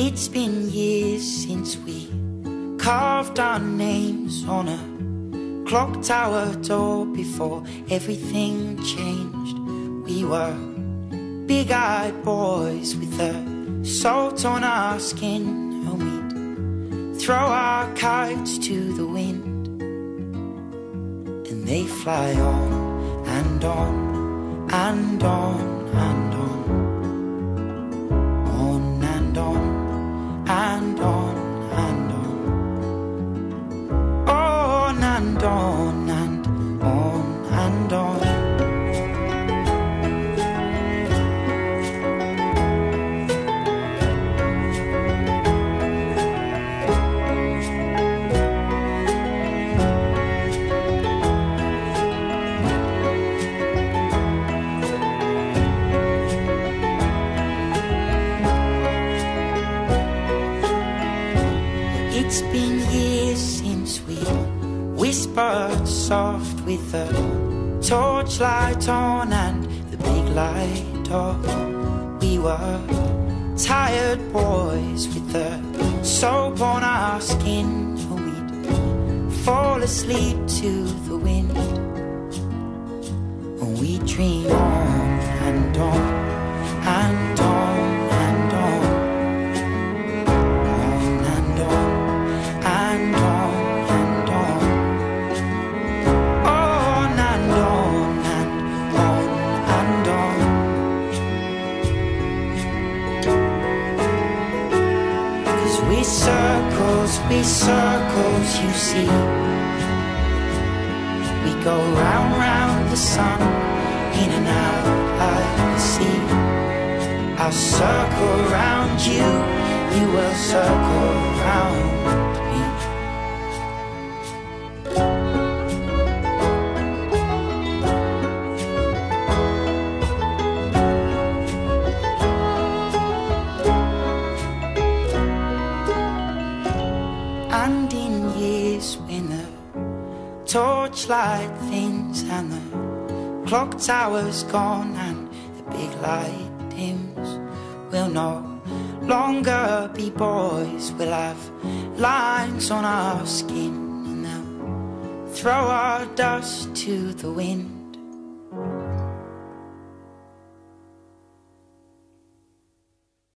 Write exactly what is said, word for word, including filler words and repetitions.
It's been years since we carved our names on a clock tower door before everything changed. We were big-eyed boys with the salt on our skin, and we'd throw our kites to the wind, and they fly on and on and on and on, on and on and on and on, on and on and on and on. It's been years since we whispered soft with the torchlight on and the big light off. We were tired boys with the soap on our skin, and we'd fall asleep to the wind, and we dream on and on and on and on, on and on and on and on, on and on and on and on. 'Cause we circles, we circles, you see. We go round, round the sun, in and out like the sea. I'll circle round you, you will circle round me. And in years when the torchlight thins and the clock tower's gone and the big light dims, we'll no longer be boys. We'll have lines on our skin, and they'll throw our dust to the wind,